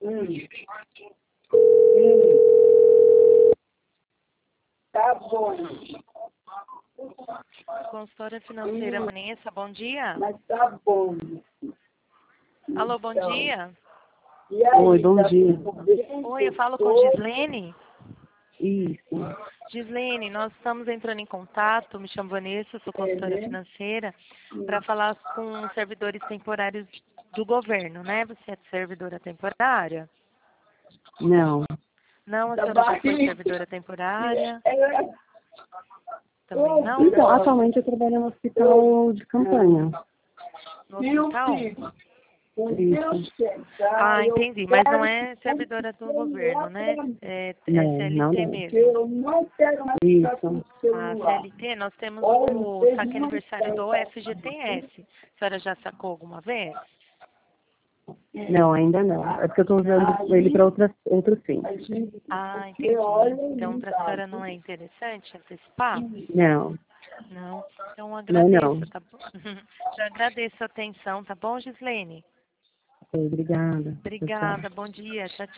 Tá bom. Consultora financeira Vanessa, bom dia. Mas tá bom. Alô, bom dia. E aí, Oi, bom dia. Oi, eu falo com Gislene. Isso. Gislene, nós estamos entrando em contato, me chamo Vanessa, sou consultora financeira, para falar com servidores temporários do governo, né? Você é servidora temporária? Não. Não, a senhora já foi servidora temporária? Também não? Então, atualmente eu trabalho no hospital de campanha. No hospital? Isso. Ah, entendi. Mas não é servidora do governo, né? É CLT mesmo. Isso. A CLT, nós temos o saque aniversário do FGTS. A senhora já sacou alguma vez? Não, ainda não. É porque eu estou usando ele para outros fins. Ah, entendi. Então, para a senhora não é interessante antecipar? Não. Não. Então, agradeço, Não. tá bom? Já agradeço a atenção, tá bom, Gislene? Obrigada. Obrigada, bom dia. Tchau, tchau.